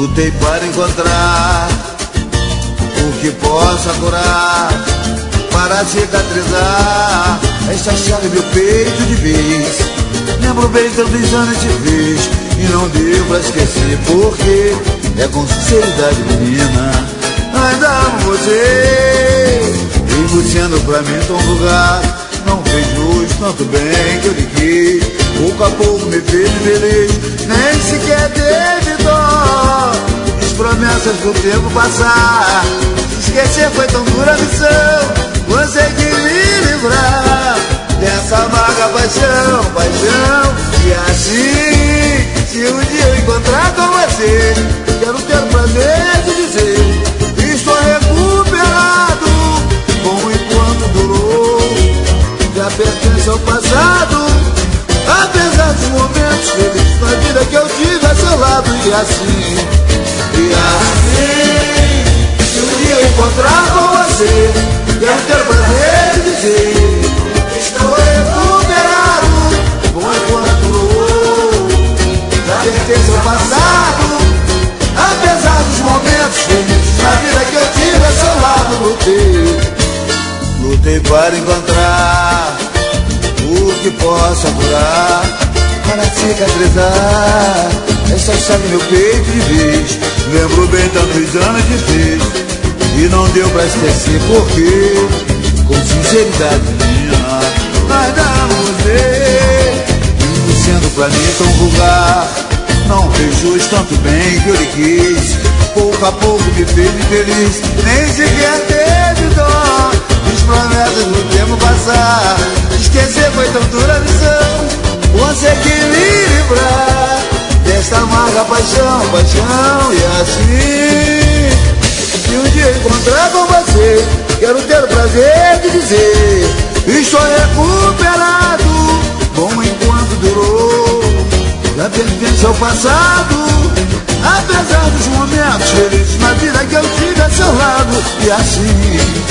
Lutei para encontrar o que possa curar, para cicatrizar esta chave meu peito de vez. Lembro bem tantos anos de vez e não deu pra esquecer, porque é com sinceridade, menina, ainda amo você. E você pra mim tão vulgar, não fez luz tanto bem que eu lhe quis. Pouco a pouco me fez feliz, nem sequer teve dó. Fiz promessas do tempo passar, esquecer foi tão dura a missão. Consegui me livrar dessa amarga paixão, paixão. E assim, se um dia eu encontrar com você, quero ter o prazer de dizer: estou recuperado, bom enquanto durou, já pertence ao passado. Apesar dos momentos felizes na vida que eu tive a seu lado. E assim, se um dia eu encontrar com você, quero ter o prazer de dizer: estou recuperado, bom enquanto durou, já pertence ao passado. Apesar dos momentos felizes na vida que eu tive a seu lado. Lutei para encontrar o que possa curar, para cicatrizar essa chave meu peito de vez. Lembro bem tantos anos de vez e não deu pra esquecer, porque com sinceridade minha ainda amo você. E sendo pra mim tão vulgar, não fez jus tanto bem que eu lhe quis. Pouco a pouco me fez feliz, nem sequer teve dó. Fiz promessas no tempo passar, esquecer foi tão dura a missão. Consegui me livrar desta amarga paixão, paixão. E assim, se um dia encontrar com você, quero ter o prazer de dizer: estou recuperado, bom enquanto durou, já pertence ao passado. Apesar dos momentos felizes na vida que eu tive a seu lado. E assim,